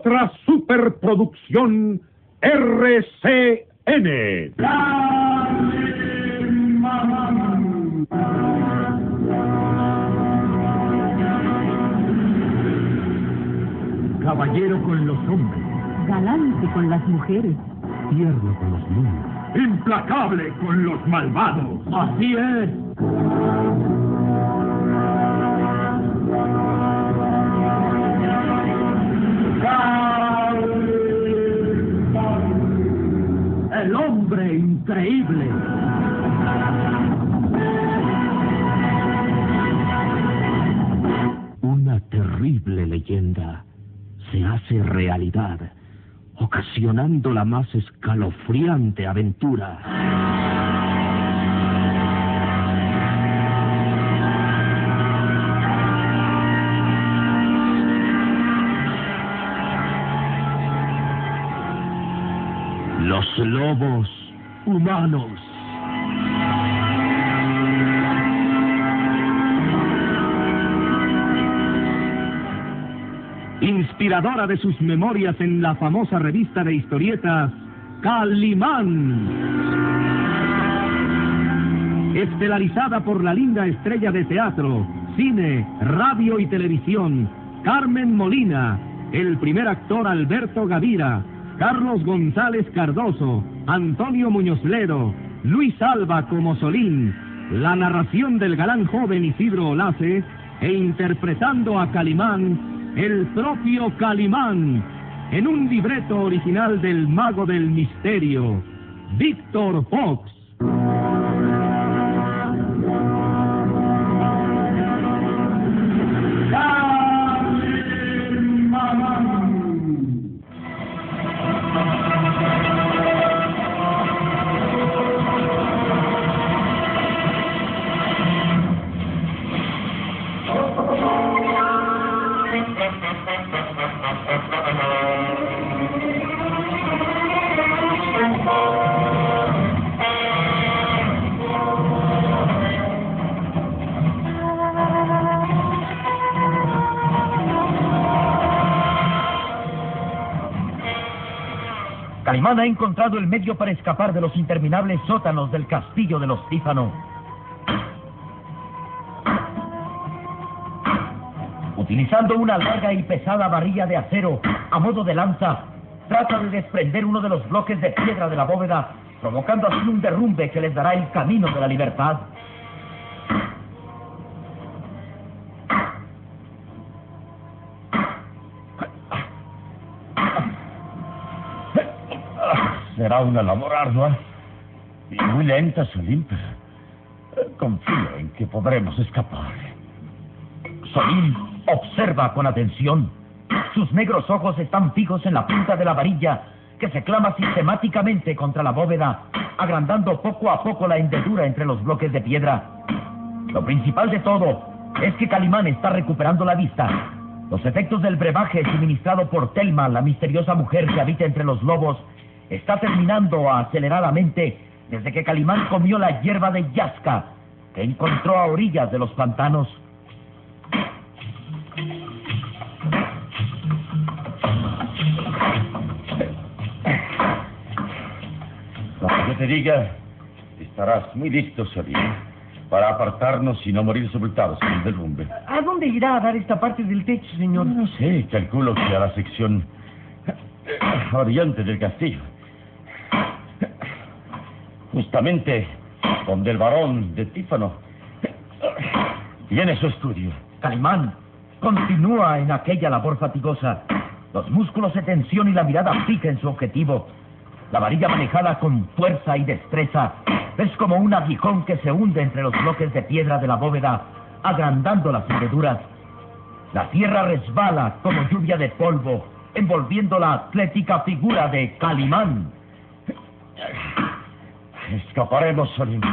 otra superproducción RCN. Caballero con los hombres, galante con las mujeres, tierno con los niños, Implacable con los malvados. así es. El hombre increíble. Una terrible leyenda se hace realidad, ocasionando la más escalofriante aventura. Los lobos humanos. Inspiradora de sus memorias en la famosa revista de historietas Calimán. Estelarizada por la linda estrella de teatro, cine, radio y televisión, Carmen Molina, el primer actor Alberto Gavira, Carlos González Cardoso, Antonio Muñoz Ledo, Luis Alba como Solín, la narración del galán joven Isidro Olace, e interpretando a Calimán, el propio Calimán, en un libreto original del mago del misterio, Víctor Fox. Calimán ha encontrado el medio para escapar de los interminables sótanos del castillo de los Tífano. Utilizando una larga y pesada varilla de acero a modo de lanza, trata de desprender uno de los bloques de piedra de la bóveda, provocando así un derrumbe que les dará el camino de la libertad. Será una labor ardua y muy lenta, Solín, pero confío en que podremos escapar. Solín observa con atención. Sus negros ojos están fijos en la punta de la varilla que se clama sistemáticamente contra la bóveda, agrandando poco a poco la hendedura entre los bloques de piedra. Lo principal de todo es que Calimán está recuperando la vista. Los efectos del brebaje suministrado por Telma, la misteriosa mujer que habita entre los lobos, está terminando aceleradamente desde que Calimán comió la hierba de Yazca que encontró a orillas de los pantanos. Cuando yo te diga, estarás muy listo, Solín, para apartarnos y no morir sepultados en el derrumbe. ¿A dónde irá a dar esta parte del techo, señor? No sé, calculo que a la sección oriente del castillo. Justamente donde el barón de Tífano tiene su estudio. Calimán continúa en aquella labor fatigosa. Los músculos se tensionan y la mirada fija en su objetivo. La varilla manejada con fuerza y destreza es como un aguijón que se hunde entre los bloques de piedra de la bóveda, agrandando las hendeduras. La tierra resbala como lluvia de polvo, envolviendo la atlética figura de Calimán. Escaparemos, Solín.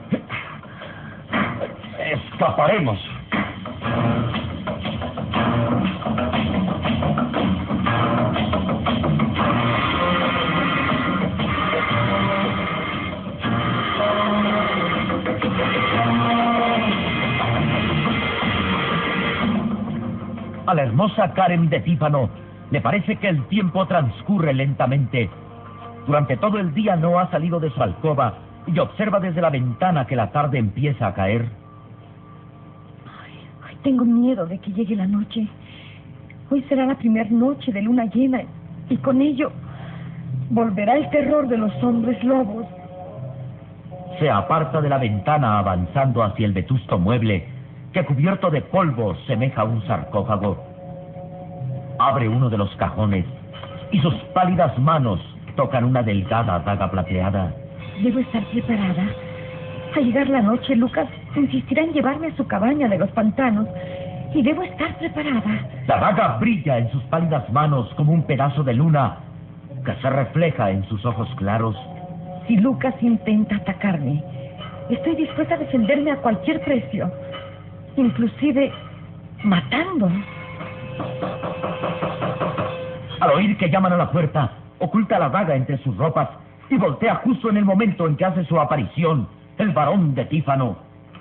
Escaparemos. A la hermosa Karen de Tífano Le parece que el tiempo transcurre lentamente. Durante todo el día no ha salido de su alcoba y observa desde la ventana que la tarde empieza a caer. Ay, tengo miedo de que llegue la noche. Hoy será la primera noche de luna llena y con ello volverá el terror de los hombres lobos. Se aparta de la ventana avanzando hacia el vetusto mueble que, cubierto de polvo, semeja a un sarcófago. Abre uno de los cajones y sus pálidas manos tocan una delgada daga plateada. Debo estar preparada. Al llegar la noche, Lucas insistirá en llevarme a su cabaña de los pantanos y debo estar preparada. La daga brilla en sus pálidas manos como un pedazo de luna que se refleja en sus ojos claros. Si Lucas intenta atacarme, estoy dispuesta a defenderme a cualquier precio, inclusive matando. Al oír que llaman a la puerta, oculta la daga entre sus ropas y voltea justo en el momento en que hace su aparición el varón de Tífano.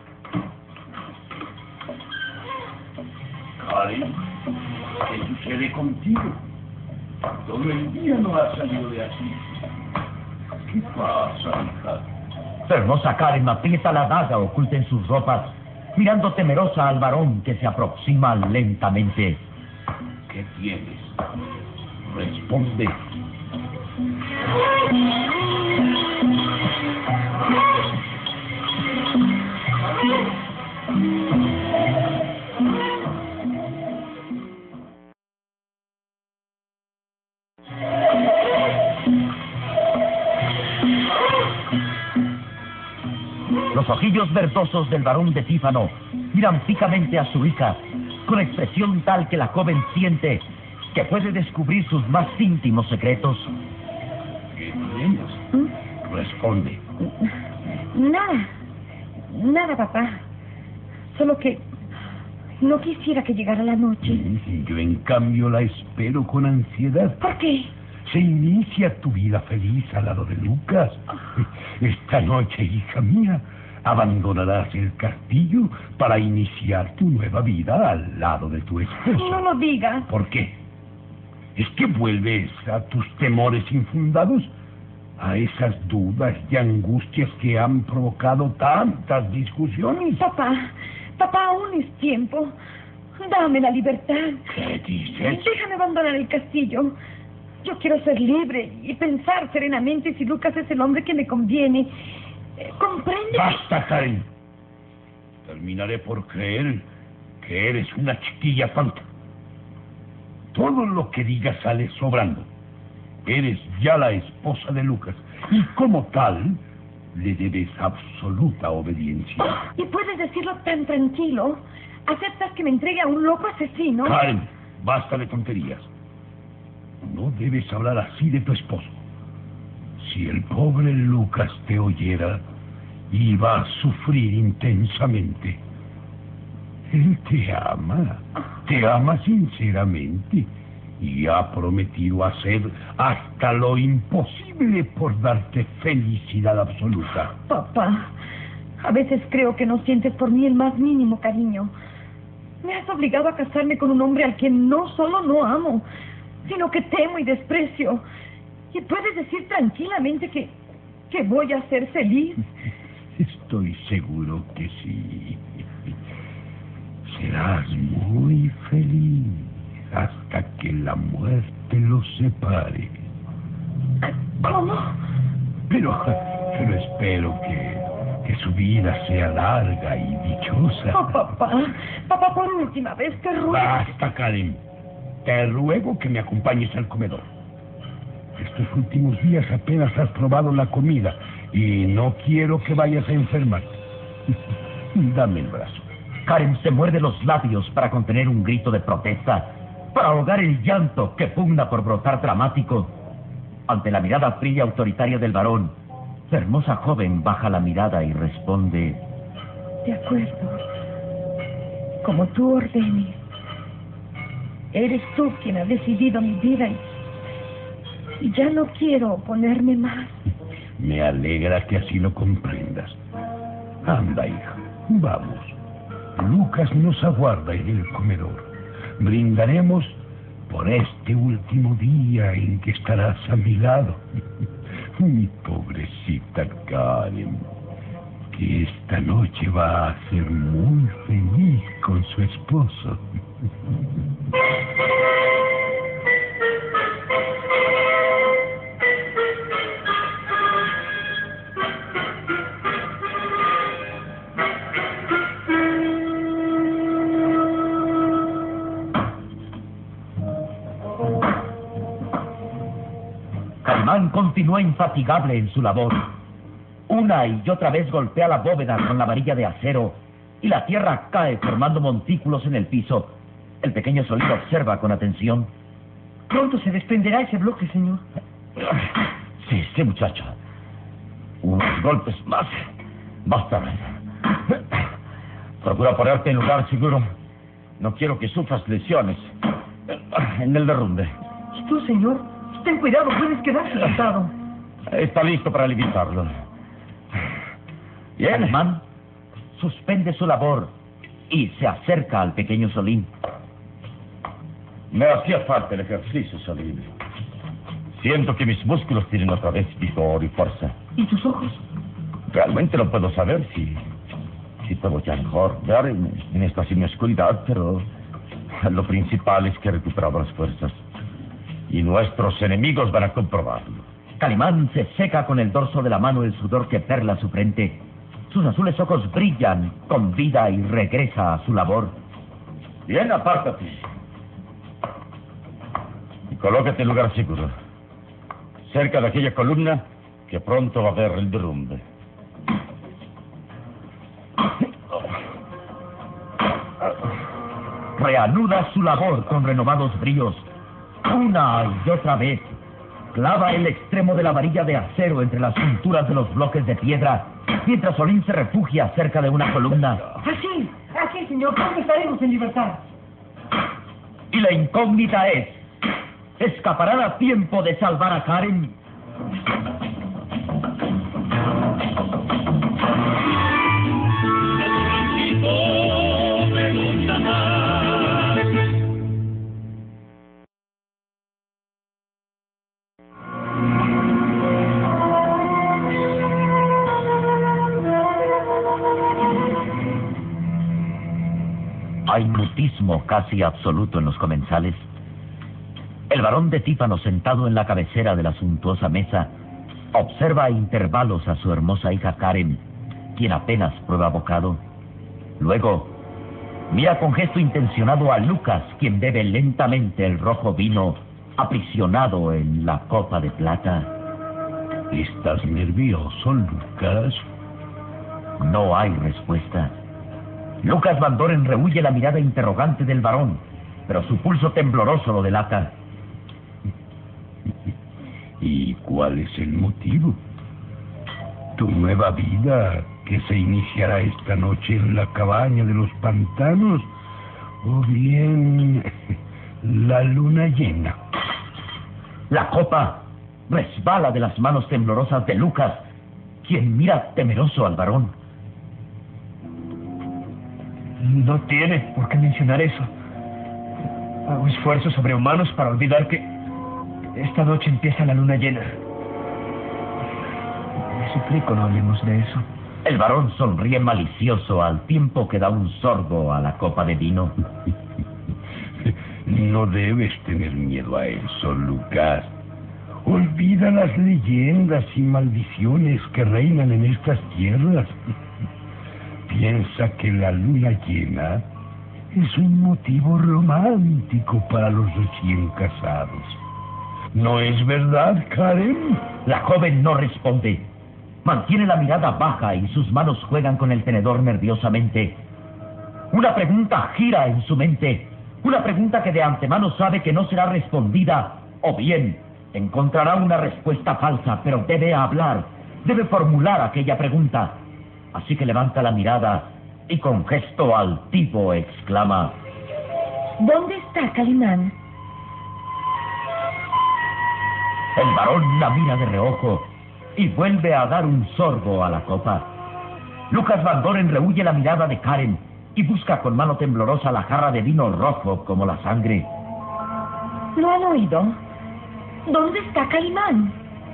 Karen, ¿qué sucede contigo? Todo el día no has salido de aquí. ¿Qué pasa, hija? La hermosa Karen aprieta la daga oculta en sus ropas, mirando temerosa al varón que se aproxima lentamente. ¿Qué tienes? Responde. Los ojillos verdosos del varón de Tífano miran fijamente a su hija, con expresión tal que la joven siente que puede descubrir sus más íntimos secretos. ¿Qué tienes? Responde. Nada, papá. Solo que no quisiera que llegara la noche. Yo, en cambio, la espero con ansiedad. ¿Por qué? Se inicia tu vida feliz al lado de Lucas. Esta noche, hija mía, abandonarás el castillo para iniciar tu nueva vida al lado de tu esposo. No lo digas. ¿Por qué? ¿Es que vuelves a tus temores infundados? ¿A esas dudas y angustias que han provocado tantas discusiones? Papá, aún es tiempo. Dame la libertad. ¿Qué dices? Déjame abandonar el castillo. Yo quiero ser libre y pensar serenamente si Lucas es el hombre que me conviene. ¿Comprende? ¡Basta, Karen! Terminaré por creer que eres una chiquilla tonta. Todo lo que digas sale sobrando. Eres ya la esposa de Lucas y como tal le debes absoluta obediencia. ¿Y puedes decirlo tan tranquilo? ¿Aceptas que me entregue a un loco asesino? Karen, basta de tonterías. No debes hablar así de tu esposo. Si el pobre Lucas te oyera, iba a sufrir intensamente. Él te ama sinceramente y ha prometido hacer hasta lo imposible por darte felicidad absoluta. Papá, a veces creo que no sientes por mí el más mínimo cariño. Me has obligado a casarme con un hombre al que no solo no amo, sino que temo y desprecio. Y puedes decir tranquilamente que voy a ser feliz. Estoy seguro que sí. Serás muy feliz hasta que la muerte los separe. ¿Cómo? Pero espero que su vida sea larga y dichosa. Oh, papá, por última vez te ruego. Basta, Karen. Te ruego que me acompañes al comedor. Estos últimos días apenas has probado la comida y no quiero que vayas a enfermar. Dame el brazo. Karen se muerde los labios para contener un grito de protesta, para ahogar el llanto que pugna por brotar dramático. Ante la mirada fría y autoritaria del varón, la hermosa joven baja la mirada y responde: De acuerdo. Como tú ordenes. Eres tú quien ha decidido mi vida y ya no quiero oponerme más. Me alegra que así lo comprendas. Anda, hija, vamos. Lucas nos aguarda en el comedor. Brindaremos por este último día en que estarás a mi lado. Mi pobrecita Karen, que esta noche va a ser muy feliz con su esposo. Calimán continúa infatigable en su labor. Una y otra vez golpea la bóveda con la varilla de acero y la tierra cae formando montículos en el piso. El pequeño Solín observa con atención. Pronto se desprenderá ese bloque, señor. Sí, muchacho. Unos golpes más. Basta. Procura ponerte en lugar seguro. No quiero que sufras lesiones en el derrumbe. ¿Y tú, señor? Ten cuidado, puedes quedar sentado. Está listo para levantarlo. Bien. Calimán suspende su labor y se acerca al pequeño Solín. Me hacía falta el ejercicio, Solín. Siento que mis músculos tienen otra vez vigor y fuerza. ¿Y tus ojos? Realmente no puedo saber si puedo ya mejor ver en esta semioscuridad, pero lo principal es que he recuperado las fuerzas. Y nuestros enemigos van a comprobarlo. Calimán se seca con el dorso de la mano el sudor que perla su frente. Sus azules ojos brillan con vida y regresa a su labor. Bien, apártate. Y colócate en lugar seguro. Cerca de aquella columna que pronto va a haber el derrumbe. Reanuda su labor con renovados bríos. Una y otra vez clava el extremo de la varilla de acero entre las junturas de los bloques de piedra, mientras Solín se refugia cerca de una columna. Así, señor, pronto estaremos en libertad. Y la incógnita es, ¿escaparán a tiempo de salvar a Karen? Hay mutismo casi absoluto en los comensales. El varón de típano, sentado en la cabecera de la suntuosa mesa, observa a intervalos a su hermosa hija Karen, quien apenas prueba bocado. Luego, mira con gesto intencionado a Lucas, quien bebe lentamente el rojo vino aprisionado en la copa de plata. ¿Estás nervioso, Lucas? No hay respuesta. Lucas Van Doren rehuye la mirada interrogante del varón, pero su pulso tembloroso lo delata. ¿Y cuál es el motivo? ¿Tu nueva vida que se iniciará esta noche en la cabaña de los pantanos? ¿O bien la luna llena? La copa resbala de las manos temblorosas de Lucas, quien mira temeroso al varón. No tiene por qué mencionar eso. Hago esfuerzos sobrehumanos para olvidar que esta noche empieza la luna llena. Le suplico, no hablemos de eso. El varón sonríe malicioso al tiempo que da un sorbo a la copa de vino. No debes tener miedo a eso, Lucas. Olvida las leyendas y maldiciones que reinan en estas tierras. Piensa que la luna llena es un motivo romántico para los recién casados. ¿No es verdad, Karen? La joven no responde. Mantiene la mirada baja y sus manos juegan con el tenedor nerviosamente. Una pregunta gira en su mente. Una pregunta que de antemano sabe que no será respondida. O bien, encontrará una respuesta falsa, pero debe hablar. Debe formular aquella pregunta. Así que levanta la mirada y con gesto altivo exclama: ¿Dónde está Calimán? El varón la mira de reojo y vuelve a dar un sorbo a la copa. Lucas Van Doren rehuye la mirada de Karen y busca con mano temblorosa la jarra de vino rojo como la sangre. ¿Lo han oído? ¿Dónde está Calimán?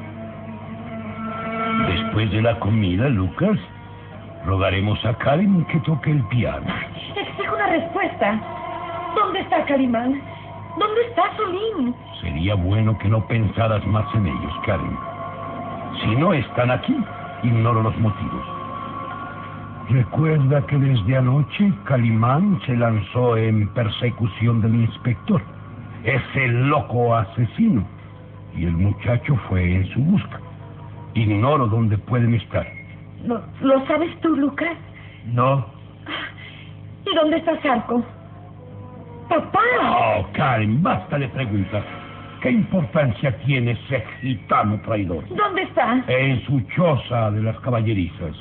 Después de la comida, Lucas, rogaremos a Karen que toque el piano. Exijo una respuesta. ¿Dónde está Calimán? ¿Dónde está Solín? Sería bueno que no pensaras más en ellos, Karen. Si no están aquí, ignoro los motivos. Recuerda que desde anoche Calimán se lanzó en persecución del inspector, ese loco asesino, y el muchacho fue en su busca. Ignoro dónde pueden estar. ¿Lo sabes tú, Lucas? No. ¿Y dónde está Zarco? ¡Papá! Oh, Karen, basta de preguntas. ¿Qué importancia tiene ese gitano traidor? ¿Dónde está? En su choza de las caballerizas.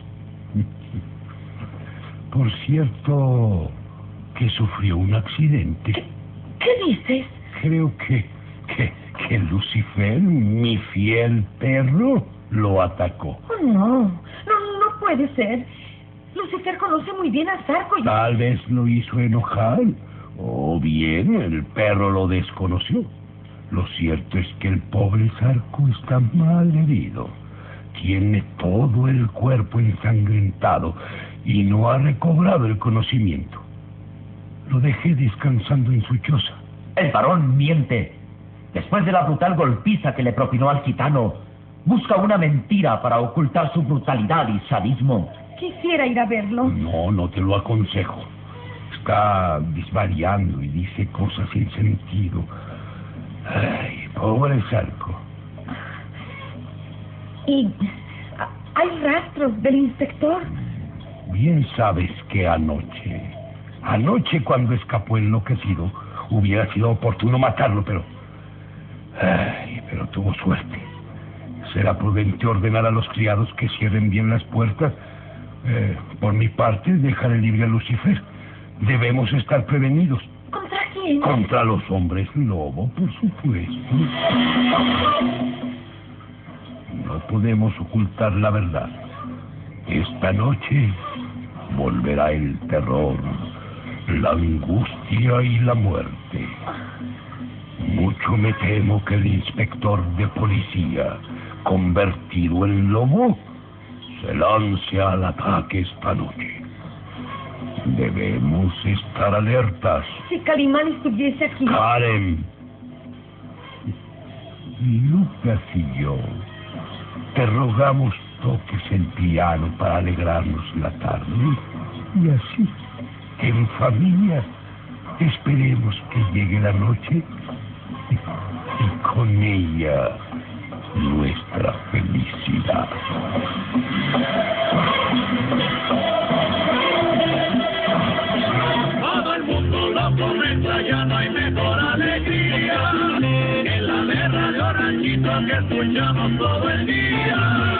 Por cierto, que sufrió un accidente. ¿Qué dices? Creo que Lucifer, mi fiel perro, lo atacó. Oh, no puede ser. Lucifer conoce muy bien a Zarco y... Tal vez lo hizo enojar, o bien el perro lo desconoció. Lo cierto es que el pobre Zarco está mal herido. Tiene todo el cuerpo ensangrentado y no ha recobrado el conocimiento. Lo dejé descansando en su choza. El varón miente. Después de la brutal golpiza que le propinó al gitano, busca una mentira para ocultar su brutalidad y sadismo. Quisiera ir a verlo. No te lo aconsejo. Está disvariando y dice cosas sin sentido. Ay, pobre Zarco. ¿Y hay rastros del inspector? Bien sabes que anoche cuando escapó enloquecido, hubiera sido oportuno matarlo, pero tuvo suerte. Será prudente ordenar a los criados que cierren bien las puertas. Por mi parte, dejaré libre a Lucifer. Debemos estar prevenidos. ¿Contra quién? Contra los hombres lobo, por supuesto. No podemos ocultar la verdad. Esta noche volverá el terror, la angustia y la muerte. Mucho me temo que el inspector de policía, convertido en lobo, se lance al ataque esta noche. Debemos estar alertas. Si Calimán estuviese aquí... Karen, Lucas y yo te rogamos toques el piano para alegrarnos la tarde. Y así, en familia, esperemos que llegue la noche y con ella nuestra felicidad. Todo el mundo lo comenta, ya no hay mejor alegría que la de Radio Ranchito que escuchamos todo el día.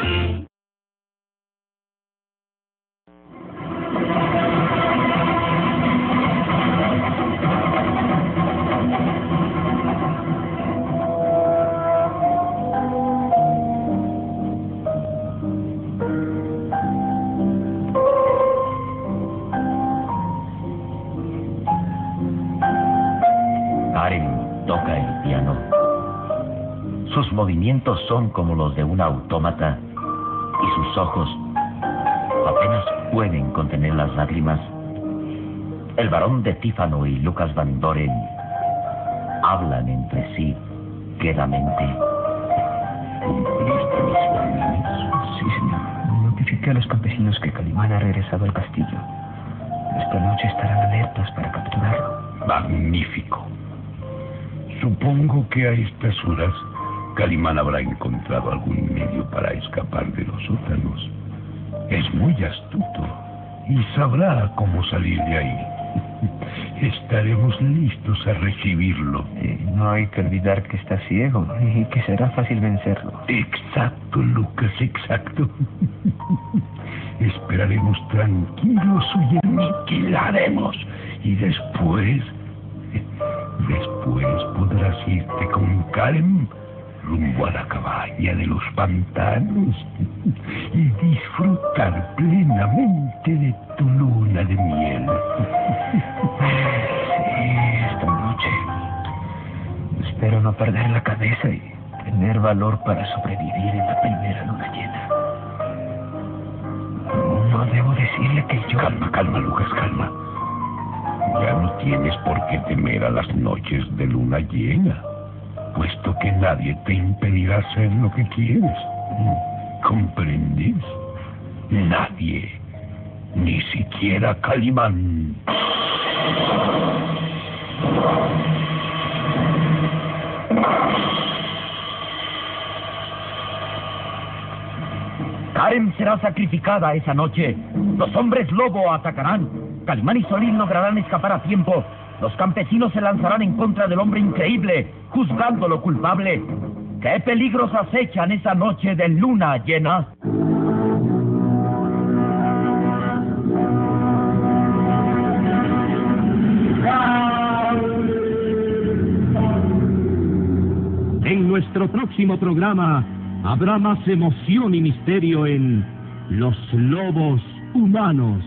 Karen toca el piano. Sus movimientos son como los de un autómata y sus ojos apenas pueden contener las lágrimas. El barón de Tífano y Lucas Van Doren hablan entre sí quedamente. ¿Cumpliste mis órdenes? Sí, señor. Notifiqué a los campesinos que Calimán ha regresado al castillo. Esta noche estarán alertas para capturarlo. Magnífico. Supongo que a estas horas Calimán habrá encontrado algún medio para escapar de los sótanos. Es muy astuto y sabrá cómo salir de ahí. Estaremos listos a recibirlo. No hay que olvidar que está ciego y que será fácil vencerlo. Exacto, Lucas, exacto. Esperaremos tranquilos y aniquilaremos. Y después podrás irte con Karen rumbo a la cabaña de los pantanos y disfrutar plenamente de tu luna de miel. Sí, esta noche. Espero Espero no perder la cabeza y tener valor para sobrevivir en la primera luna llena. No debo decirle que yo... Calma, Lucas, calma. Ya no tienes por qué temer a las noches de luna llena, puesto que nadie te impedirá hacer lo que quieres. ¿Comprendes? Nadie. Ni siquiera Calimán. Karen será sacrificada esa noche. Los hombres lobo atacarán. Calimán y Solín lograrán escapar a tiempo. Los campesinos se lanzarán en contra del hombre increíble, juzgándolo culpable. ¿Qué peligros acechan esa noche de luna llena? En nuestro próximo programa habrá más emoción y misterio en Los Lobos Humanos.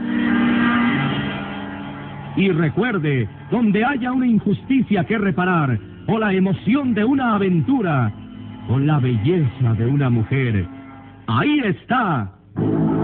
Y recuerde, donde haya una injusticia que reparar, o la emoción de una aventura, o la belleza de una mujer, ahí está